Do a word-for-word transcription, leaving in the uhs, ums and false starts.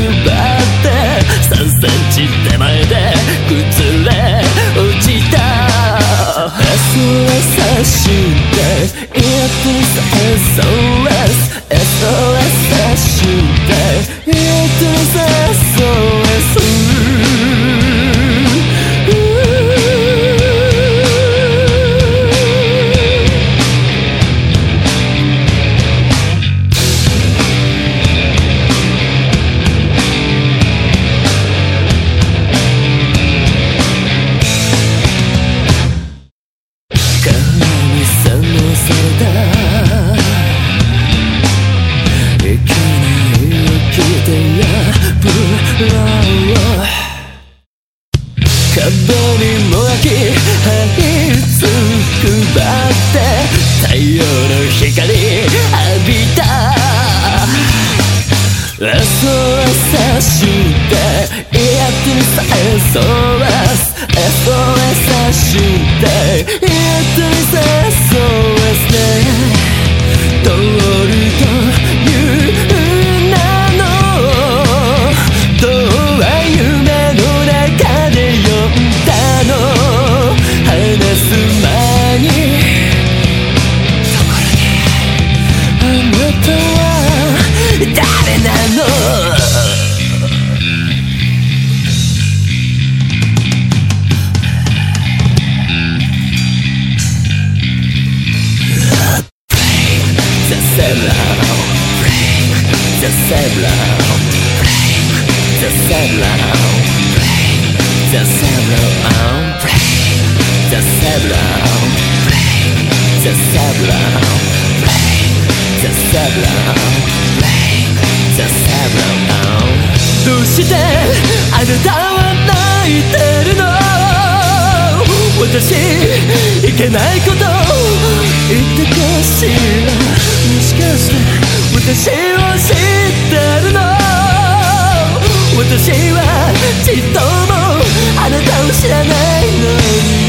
張ってさんセンチ手前で崩れ落ちた エスオーエス 発信で It is エスオーエス エスオーエス 発信で It is エスオーエス壁にも焼き這いつくばって太陽の光浴びた エスオーエス 発信で It is エスオーエス エスオーエス 発信で It is エスオーエス で通るという名のどうは夢の中で呼んだの話す前にところであなたは誰なのThe Seblo, the Seblo, the Seblo, the Seblo, the Seblo, the Seblo, the Seblo. どうしてあなたは泣いてるの？私いけないこと言ってほしいな。もしかして私を知ってるの？私はちっともあなたを知らないのに